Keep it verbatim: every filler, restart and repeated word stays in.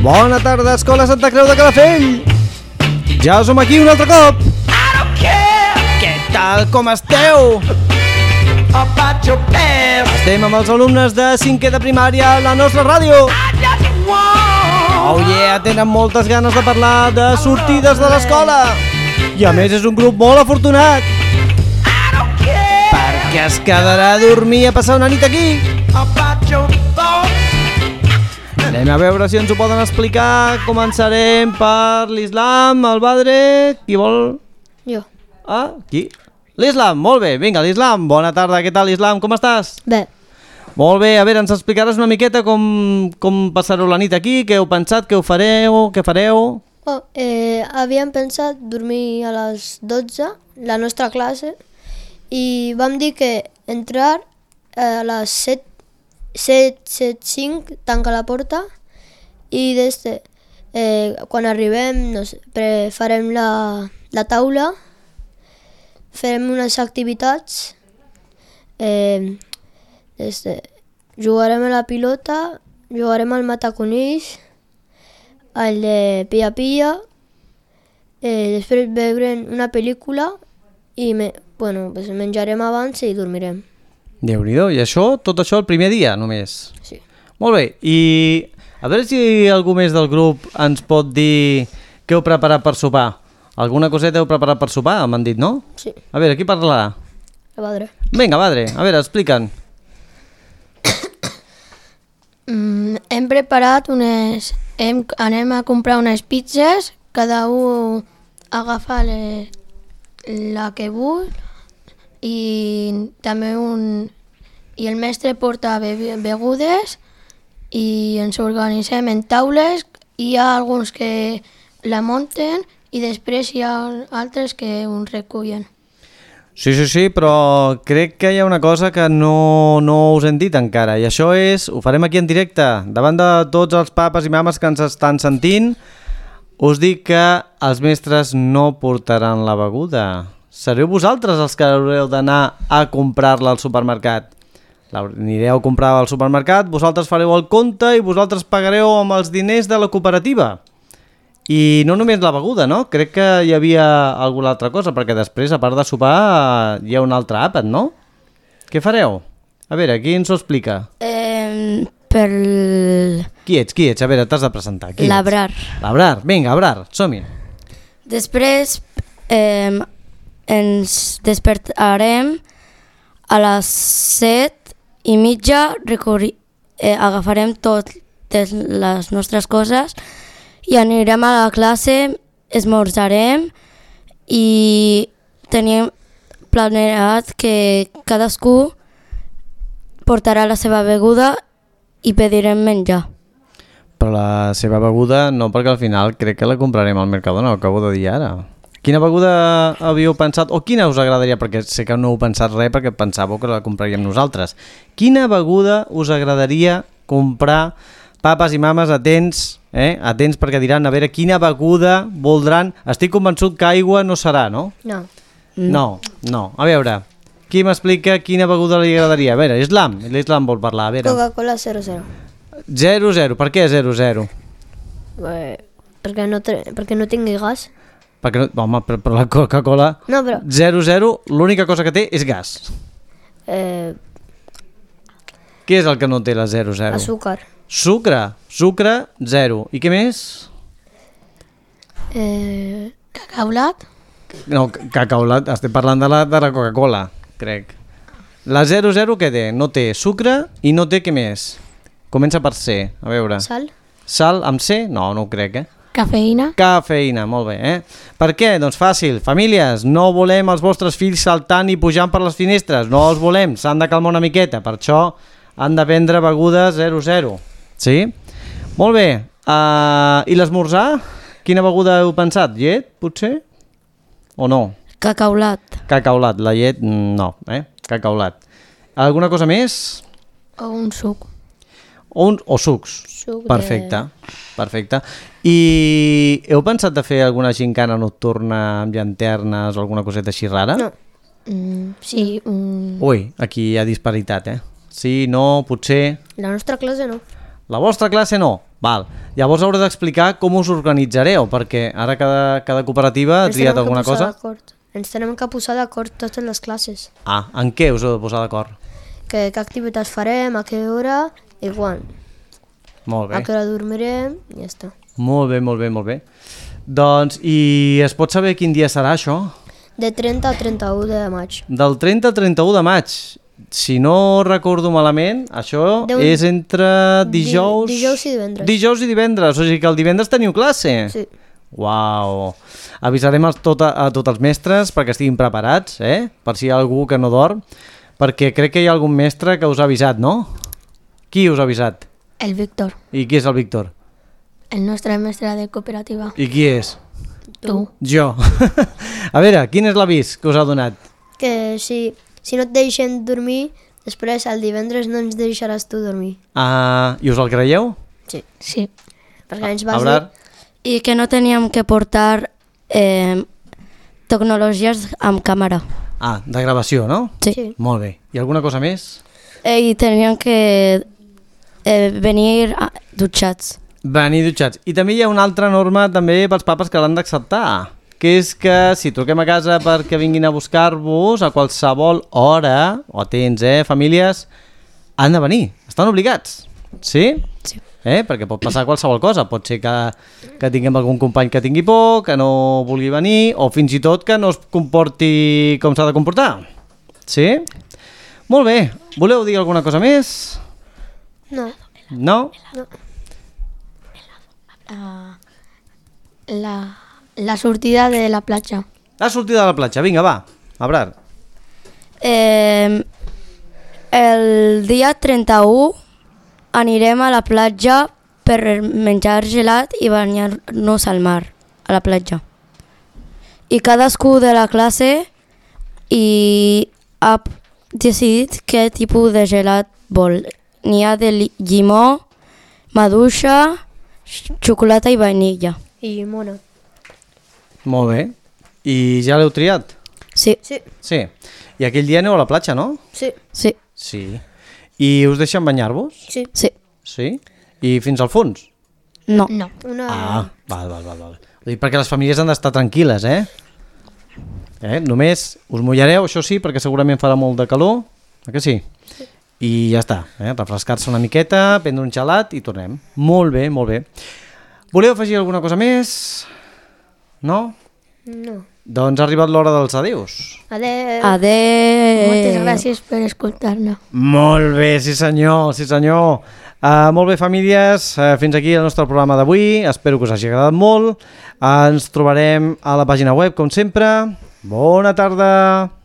Bona tarda, Escola Santa Creu de Calafell. Ja som aquí un altre cop. Què tal, com esteu? Estem amb els alumnes de cinquè de primària a la nostra ràdio. Oh yeah, tenen moltes ganes de parlar de sortides de l'escola. I a més és un grup molt afortunat, perquè es quedarà a dormir a passar una nit aquí. Anem a veure si ens ho poden explicar. Començarem per l'Islam, el Badre. Qui vol? Jo. Ah, qui? L'Islam, molt bé. Vinga, l'Islam, bona tarda. Què tal, Islam? Com estàs? Bé. Molt bé, a veure, ens explicaràs una miqueta com, com passareu la nit aquí, què heu pensat, què ho fareu, què fareu? Oh, eh, havíem pensat dormir a les dotze, la nostra classe, i vam dir que entrar a les set, set, set, cinc, tanca la porta, i des de, eh, quan arribem no sé, pre, farem la, la taula, farem unes activitats, eh, des de, jugarem a la pilota, jugarem al mataconills, al de pilla-pilla, eh, després veurem una pel·lícula i me, bueno, pues menjarem abans i dormirem. Déu-n'hi-do, i això, tot això el primer dia només? Sí. Molt bé, i a veure si algú més del grup ens pot dir què heu preparat per sopar. Alguna coseta heu preparat per sopar, m'han dit, no? Sí. A veure, qui parlarà? El Badre. Vinga, Badre, a veure, explica'ns. Mm, hem preparat unes... Hem, anem a comprar unes pizzas, cada un agafa le, la que vol i també un... I el mestre porta be, begudes i ens organitzem en taules. Hi ha alguns que la munten i després hi ha altres que ho recullen. Sí, sí, sí, però crec que hi ha una cosa que no, no us hem dit encara, i això és, ho farem aquí en directe, davant de tots els papes i mames que ens estan sentint, us dic que els mestres no portaran la beguda. Sereu vosaltres els que haureu d'anar a comprar-la al supermercat. Anireu a comprar al supermercat, vosaltres fareu el compte i vosaltres pagareu amb els diners de la cooperativa. I no només la beguda, no? Crec que hi havia alguna altra cosa, perquè després, a part de sopar, hi ha un altre àpat, no? Què fareu? A veure, qui ens ho explica? Eh, per... Qui ets, qui ets? A veure, t'has de presentar. Qui Labrar. ets? Labrar. Vinga, Labrar, som-hi. Després eh, ens despertarem a les set i mitja, recorri... eh, agafarem totes les nostres coses i anirem a la classe, esmorzarem i teníem planeat que cadascú portarà la seva beguda i pedirem menjar. Però la seva beguda no, perquè al final crec que la comprarem al Mercadona, ho acabo de dir ara. Quina beguda havíeu pensat, o quina us agradaria, perquè sé que no heu pensat res perquè pensàveu que la compraríem nosaltres. Quina beguda us agradaria comprar? Papes i mames, atents, eh? Atents perquè diran, a veure, quina beguda voldran. Estic convençut que aigua no serà, no? No. No, no. A veure, qui m'explica quina beguda li agradaria? A veure, Islam, l'Islam vol parlar, a veure. Coca-Cola zero zero. zero zero, per què zero zero? Eh, perquè, no tre... perquè no tingui gas. Perquè no... Home, però, però la Coca-Cola... No, però... zero zero, l'única cosa que té és gas. Eh, Què és el que no té la zero zero? azúcar. Sucre, sucre, zero. I què més? Eh, Cacaulat? No, cacaulat, estem parlant de la, de la Coca-Cola, crec. La zero zero què té? No té sucre i no té què més? Comença per C, a veure. sal. Sal amb C? No, no ho crec, eh? Cafeïna? Cafeïna, molt bé, eh? Per què? Doncs fàcil, famílies, no volem els vostres fills saltant i pujant per les finestres, no els volem, s'han de calmar una miqueta, per això han de prendre beguda zero zero. Sí? Molt bé. Uh, I l'esmorzar? Quina beguda heu pensat? Llet, potser? O no? Cacaulat. Cacaulat. La llet, no, eh? Cacaulat. Alguna cosa més? O un suc. O, un, o sucs. Suc de- Perfecte. Perfecte. I heu pensat de fer alguna gincana nocturna amb llanternes o alguna coseta així rara? No. Mm, sí, un... Ui, aquí hi ha disparitat, eh? Sí, no, potser... La nostra classe no. La vostra classe no. Val. Llavors haureu d'explicar com us organitzareu, perquè ara cada, cada cooperativa ha Ens triat tenem que alguna posar cosa. d'acord. Ens tenem que posar d'acord totes les classes. Ah, en què us heu de posar d'acord? Que, que activitats farem, a què hora i quan. Molt bé. A què hora dormirem i ja està. Molt bé, molt bé, molt bé. Doncs, i es pot saber quin dia serà això? De trenta a trenta-u de maig. Del trenta al trenta-u de maig. Si no recordo malament, això Deu- és entre dijous... Di- dijous i divendres. Dijous i divendres, o sigui que el divendres teniu classe. Sí. Uau. Avisarem els, tot, a, a tots els mestres perquè estiguin preparats, eh? Per si hi ha algú que no dorm, perquè crec que hi ha algun mestre que us ha avisat, no? Qui us ha avisat? El Víctor, I qui és el Víctor? el nostre mestre de cooperativa. I qui és? Tu. Jo. A veure, quin és l'avís que us ha donat? Que si, si no et deixen dormir, després el divendres no ens deixaràs tu dormir. Uh, I us el creieu? Sí. Sí. Perquè ens vas Abrar? I que no teníem que portar eh, tecnologies amb càmera. Ah, de gravació, no? Sí. Sí. Molt bé. I alguna cosa més? Eh, I teníem que eh, venir a- dutxats. Venir dutxats. I també hi ha una altra norma també pels papes que l'han d'acceptar, que és que si truquem a casa perquè vinguin a buscar-vos a qualsevol hora, o tens, eh, famílies, han de venir, estan obligats. Sí? Sí. Eh? Perquè pot passar qualsevol cosa, pot ser que, que tinguem algun company que tingui por, que no vulgui venir, o fins i tot que no es comporti com s'ha de comportar. Sí? Molt bé. Voleu dir alguna cosa més? No. No? La, la, la sortida de la platja. La sortida de la platja, vinga, va. Abrar. Eh, el dia trenta-u anirem a la platja per menjar gelat i banyar-nos al mar, a la platja. I cadascú de la classe i ha decidit què tipus de gelat vol. N'hi ha de li- llimó, maduixa, xocolata i vainilla. I llimona. Molt bé. I ja l'heu triat? Sí, Sí. Sí. I aquell dia aneu a la platja, no? Sí. sí, Sí. I us deixen banyar-vos? Sí. sí. Sí. I fins al fons? No. No. Una... Ah, val, val, val, val. Ho dic perquè les famílies han d'estar tranquil·les, eh? eh? Només us mullareu, això sí, perquè segurament farà molt de calor, eh que sí? Sí. I ja està, eh? Refrescar-se una miqueta, prendre un gelat i tornem. Molt bé, molt bé. Voleu afegir alguna cosa més? No? No. Doncs ha arribat l'hora dels adeus. Adeu. Adeu. Moltes gràcies per escoltar-nos. Molt bé, sí senyor, sí senyor. Uh, molt bé, famílies, uh, fins aquí el nostre programa d'avui. Espero que us hagi agradat molt. Uh, ens trobarem a la pàgina web, com sempre. Bona tarda.